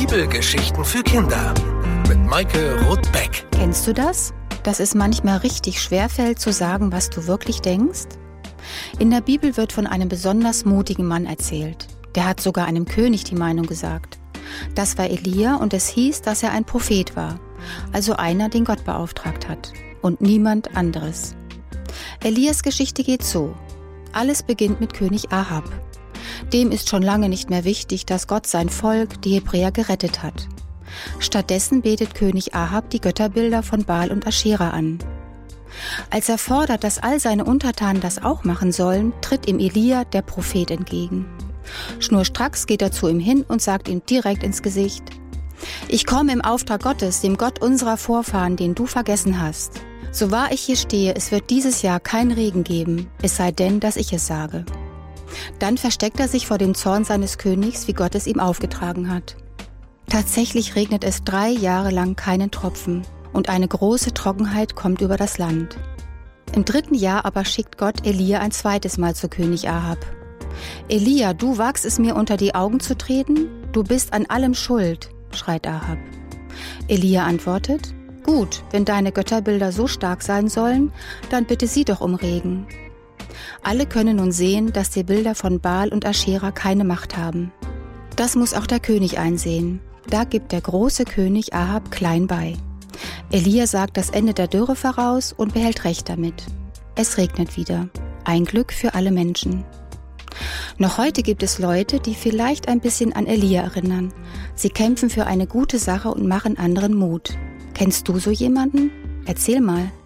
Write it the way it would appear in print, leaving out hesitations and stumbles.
Bibelgeschichten für Kinder mit Maike Roth-Beck. Kennst du das? Dass es manchmal richtig schwerfällt zu sagen, was du wirklich denkst? In der Bibel wird von einem besonders mutigen Mann erzählt. Der hat sogar einem König die Meinung gesagt. Das war Elia und es hieß, dass er ein Prophet war, also einer, den Gott beauftragt hat und niemand anderes. Elias Geschichte geht so. Alles beginnt mit König Ahab. Dem ist schon lange nicht mehr wichtig, dass Gott sein Volk, die Hebräer, gerettet hat. Stattdessen betet König Ahab die Götterbilder von Baal und Aschera an. Als er fordert, dass all seine Untertanen das auch machen sollen, tritt ihm Elia, der Prophet, entgegen. Schnurstracks geht er zu ihm hin und sagt ihm direkt ins Gesicht: Ich komme im Auftrag Gottes, dem Gott unserer Vorfahren, den du vergessen hast. So wahr ich hier stehe, es wird dieses Jahr keinen Regen geben, es sei denn, dass ich es sage. Dann versteckt er sich vor dem Zorn seines Königs, wie Gott es ihm aufgetragen hat. Tatsächlich regnet es 3 Jahre lang keinen Tropfen und eine große Trockenheit kommt über das Land. Im 3. Jahr aber schickt Gott Elia ein zweites Mal zu König Ahab. Elia, du wagst es mir unter die Augen zu treten? Du bist an allem schuld, schreit Ahab. Elia antwortet: Gut, wenn deine Götterbilder so stark sein sollen, dann bitte sie doch um Regen. Alle können nun sehen, dass die Bilder von Baal und Aschera keine Macht haben. Das muss auch der König einsehen. Da gibt der große König Ahab klein bei. Elia sagt das Ende der Dürre voraus und behält recht damit. Es regnet wieder. Ein Glück für alle Menschen. Noch heute gibt es Leute, die vielleicht ein bisschen an Elia erinnern. Sie kämpfen für eine gute Sache und machen anderen Mut. Kennst du so jemanden? Erzähl mal.